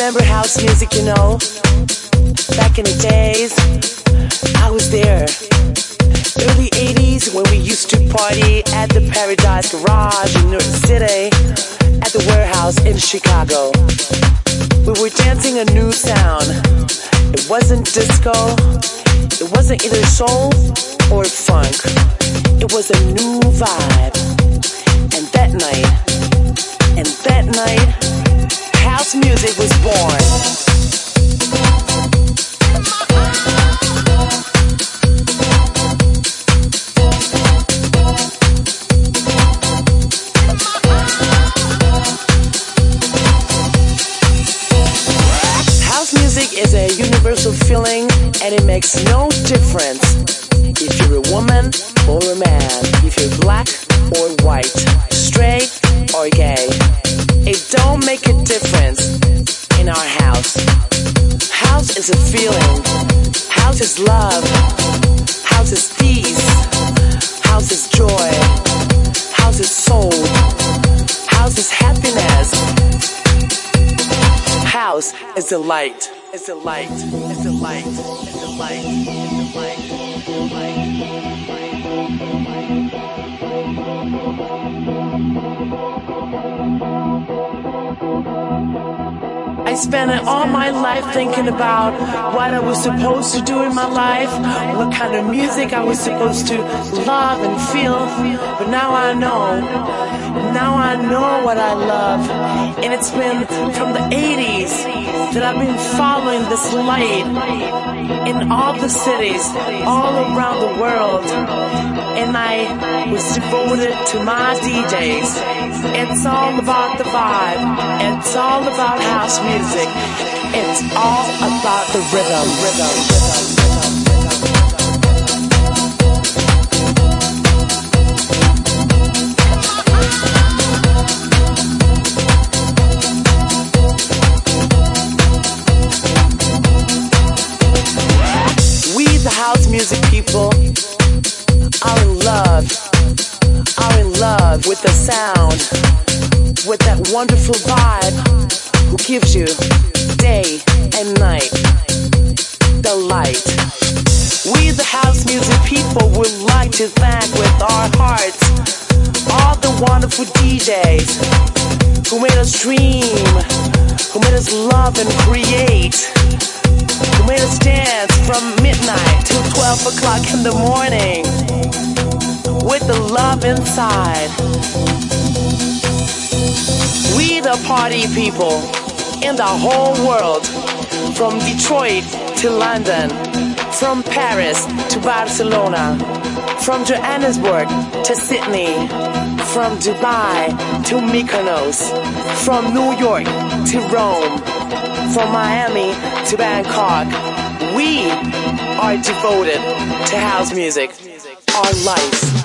remember house music, you know? Back in the days, I was there. Early 80s when we used to party at the Paradise Garage in New York City, at the Warehouse in Chicago. We were dancing a new sound. It wasn't disco, it wasn't either soul or funk. It was a new vibe. And that night, house music was born. Music is a universal feeling, and it makes no difference if you're a woman or a man, if you're black or white, straight or gay. It don't make a difference in our house. House is a feeling. House is love. House is peace. House is joy. House is soul. House is happiness. House is the light. It's the light. It's the light. It's the light. It's the light. It's the light. I spent all my life thinking about what I was supposed to do in my life, what kind of music I was supposed to love and feel. But now I know. Now I know what I love. And it's been from the 80s that I've been following this light in all the cities, all around the world. And I was devoted to my DJs. It's all about the vibe. It's all about house music. It's all about the rhythm. House music people are in love with the sound, with that wonderful vibe who gives you day and night the light. We the house music people would like to thank with our hearts all the wonderful DJs who made us dream, who made us love and create, who made us dance from midnight till 12 o'clock in the morning with the love inside. We the party people in the whole world, from Detroit to London, from Paris to Barcelona, from Johannesburg to Sydney, from Dubai to Mykonos, from New York to Rome, from Miami to Bangkok. We are devoted to house music, our life.